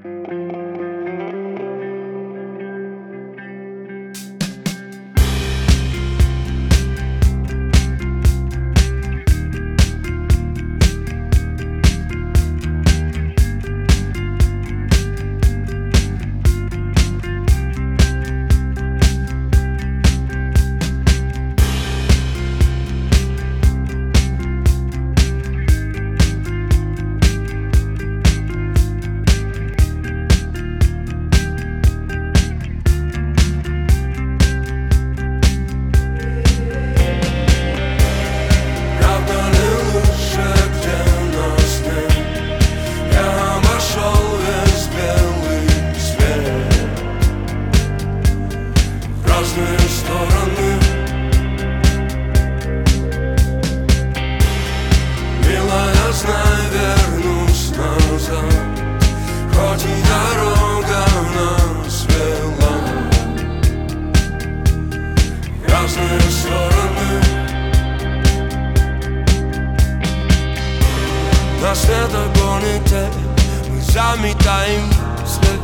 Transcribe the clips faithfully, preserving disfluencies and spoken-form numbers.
На светогоне мы заметаем след.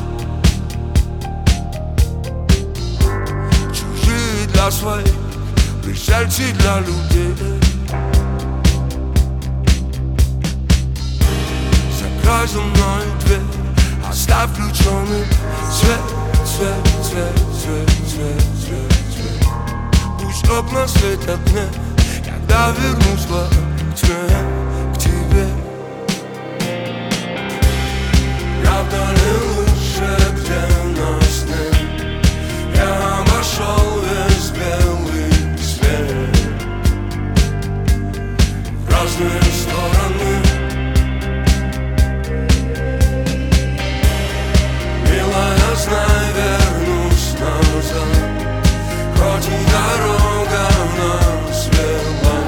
Чужие для своих, пришельцы для людей. Закрой за мной дверь, оставь включенный свет, свет, свет, свет, свет, свет, свет. Пусть окна светят мне, когда вернусь к тьме, к тебе. Правда ли лучше, где нас нет? Я обошел весь белый свет в разные стороны. Милая, знай, вернусь назад, хоть и дорога нас вела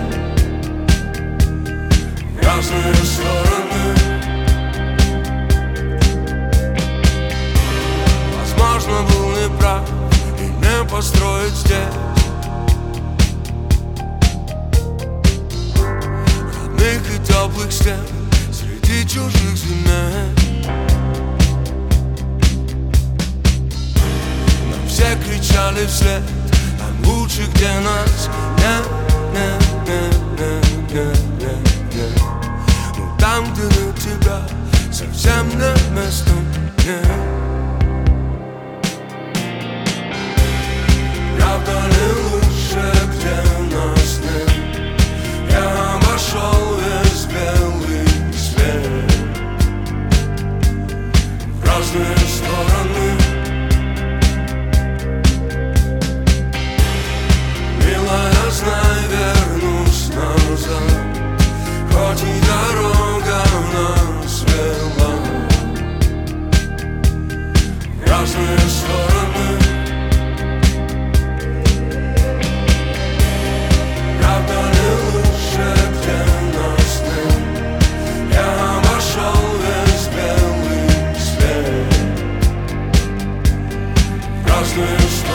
в разные стороны. Возможно, был неправ и не построить здесь родных и теплых стен среди чужих земель. Нам все кричали вслед, там лучше, где нас нет, нет, нет, нет, нет, нет, нет. Но там, где на тебя совсем нет места, нет. Правда ли лучше, где нас нет? Я обошел весь белый свет в разные стороны. Милая, знай, вернусь назад, хоть и дорога нас вела в разные стороны. Правда ли лучше, где нас нет? Я обошел весь белый свет в разные стороны.